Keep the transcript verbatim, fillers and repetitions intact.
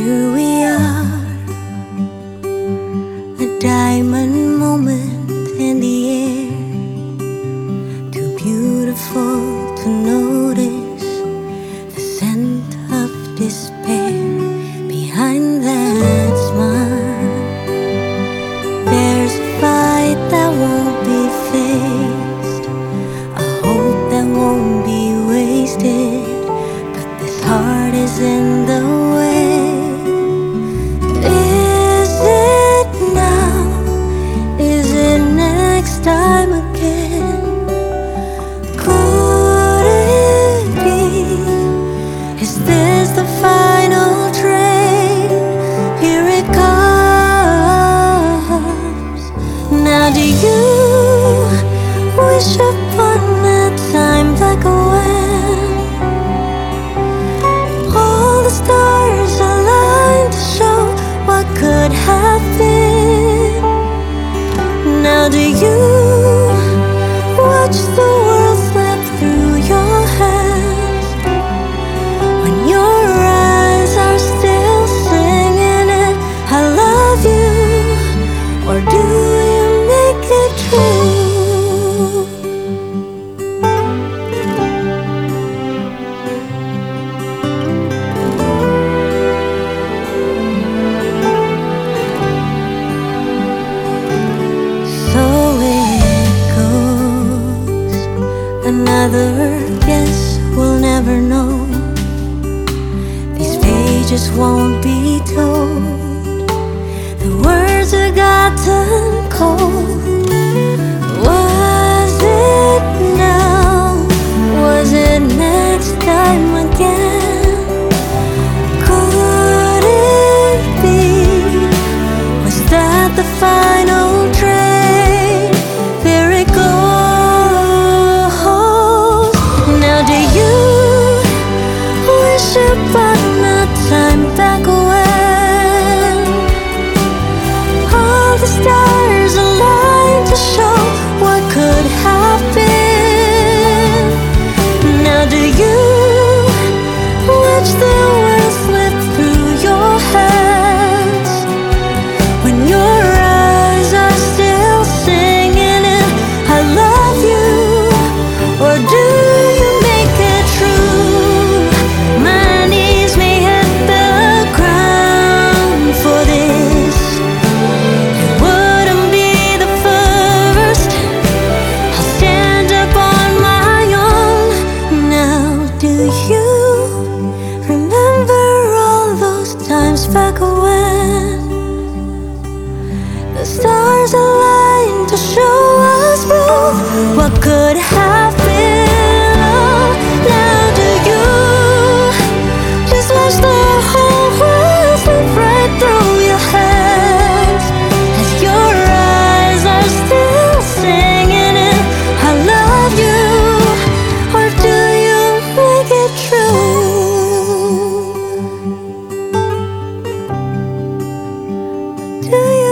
Here we are, a diamond moment in the air, too beautiful to notice the scent of despair behind that smile. There's a fight that won't be faced, a hope that won't be wasted, but this heart is in the way. Is it now? Is it next time again? Could it be? Is this the final train? Here it comes. Now do you wish upon a time like when all the stars aligned to show what could have been? Now do you watch the world slip through your hands when your eyes are still singing it, I love you? Or do you make it true? Another guess we'll never know. These pages won't be told. The words have gotten cold. Was it now? Was it next time again? Could it be? Was that the final train? There it goes. But not time back when all the stars aligned to show what could have been. Now do you watch the world slip through your hands when your eyes are still singing it, I love you? Or do you make it true? Back when the stars aligned to show us both what could have been. Oh, now do you just watch the whole world slip right through your hands as your eyes are still singing it, I love you? Or do you make it true? Do you